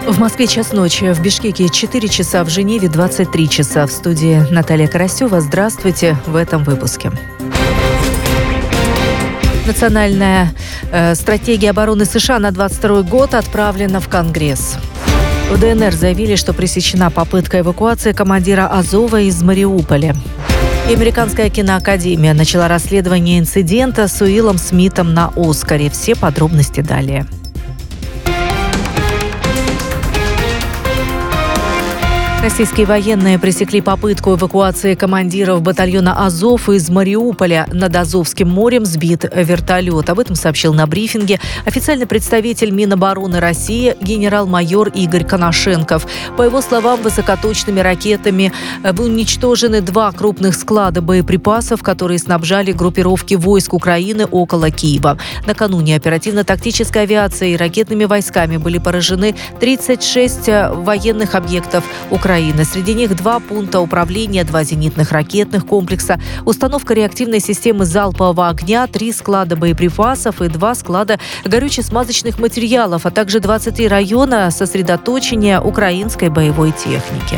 В Москве час ночи, в Бишкеке 4 часа, в Женеве 23 часа. В студии Наталья Карасева. Здравствуйте в этом выпуске. Национальная стратегия обороны США на 2022 год отправлена в Конгресс. В ДНР заявили, что пресечена попытка эвакуации командира Азова из Мариуполя. И Американская киноакадемия начала расследование инцидента с Уиллом Смитом на «Оскаре». Все подробности далее. Российские военные пресекли попытку эвакуации командиров батальона «Азов» из Мариуполя. Над Азовским морем сбит вертолет. Об этом сообщил на брифинге официальный представитель Минобороны России генерал-майор Игорь Коношенков. По его словам, высокоточными ракетами уничтожены 2 крупных склада боеприпасов, которые снабжали группировки войск Украины около Киева. Накануне оперативно-тактической авиацией и ракетными войсками были поражены 36 военных объектов Украины. Среди них 2 пункта управления, 2 зенитных ракетных комплекса, установка реактивной системы залпового огня, 3 склада боеприпасов и 2 склада горюче-смазочных материалов, а также 23 района сосредоточения украинской боевой техники.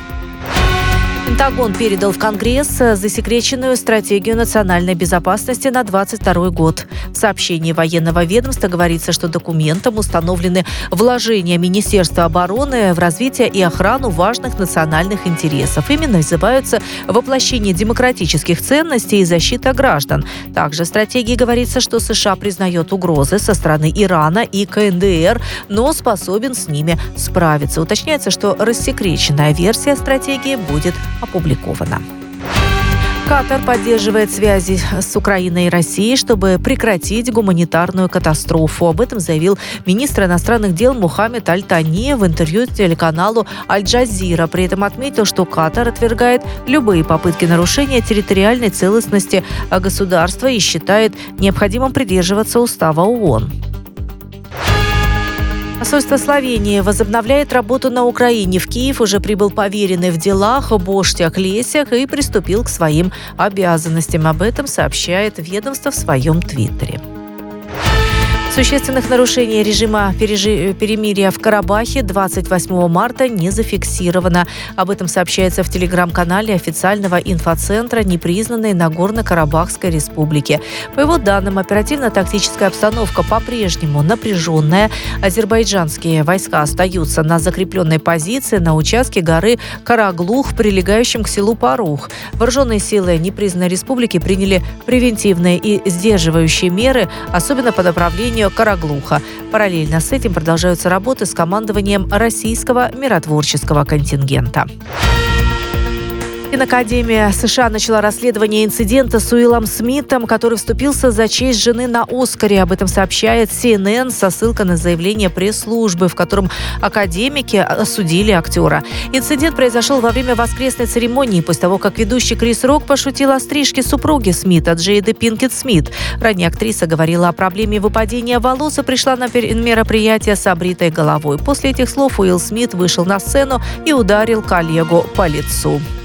Пентагон передал в Конгресс засекреченную стратегию национальной безопасности на 2022 год. В сообщении военного ведомства говорится, что документом установлены вложения Министерства обороны в развитие и охрану важных национальных интересов. Именно называются воплощение демократических ценностей и защита граждан. Также в стратегии говорится, что США признает угрозы со стороны Ирана и КНДР, но способен с ними справиться. Уточняется, что рассекреченная версия стратегии будет опубликована. Катар поддерживает связи с Украиной и Россией, чтобы прекратить гуманитарную катастрофу. Об этом заявил министр иностранных дел Мухаммед Аль-Тани в интервью телеканалу Аль-Джазира. При этом отметил, что Катар отвергает любые попытки нарушения территориальной целостности государства и считает необходимым придерживаться устава ООН. Посольство Словении возобновляет работу на Украине. В Киев уже прибыл поверенный в делах Боштяк Лесях и приступил к своим обязанностям. Об этом сообщает ведомство в своем твиттере. Существенных нарушений режима перемирия в Карабахе 28 марта не зафиксировано. Об этом сообщается в телеграм-канале официального инфоцентра непризнанной Нагорно-Карабахской республики. По его данным, оперативно-тактическая обстановка по-прежнему напряженная. Азербайджанские войска остаются на закрепленной позиции на участке горы Караглух, прилегающем к селу Парух. Вооруженные силы непризнанной республики приняли превентивные и сдерживающие меры, особенно по направлению Караглуха. Параллельно с этим продолжаются работы с командованием российского миротворческого контингента. Киноакадемия США начала расследование инцидента с Уиллом Смитом, который вступился за честь жены на «Оскаре». Об этом сообщает CNN со ссылкой на заявление пресс-службы, в котором академики осудили актера. Инцидент произошел во время воскресной церемонии, после того, как ведущий Крис Рок пошутил о стрижке супруги Смита, Джейды Пинкет Смит. Ранее актриса говорила о проблеме выпадения волос и пришла на мероприятие с обритой головой. После этих слов Уилл Смит вышел на сцену и ударил коллегу по лицу.